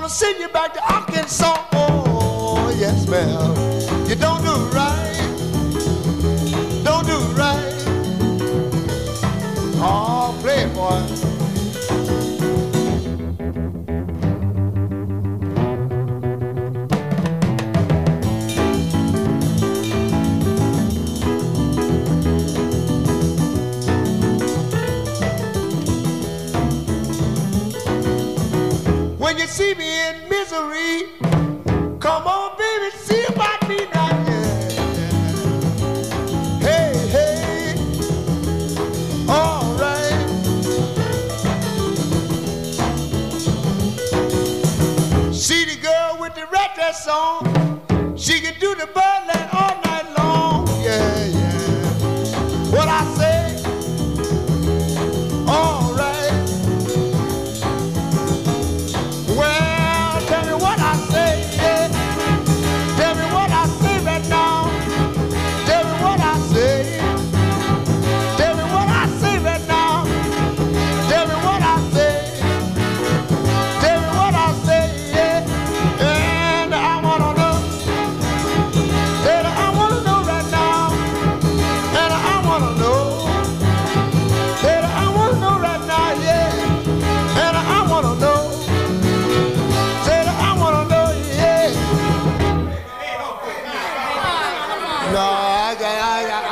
gonna send you back to Arkansas. Oh, yes, ma'am. You don't do right. Don't do right. Oh, play it, boy. When you see me in misery, come on, baby, see about me now. Yeah. Hey, hey, all right. See the girl with the red dress on, she can do the birdland all night long. Yeah, yeah. What I say? All right. Well, tell me what I say, yeah. Tell me what I say right now. Tell me what I say. Tell me what I say right now. Tell me what I say. Tell me what I say, yeah. And I wanna know. And I wanna know right now. And I wanna know. And I wanna know right now, yeah. And I wanna know. No, I got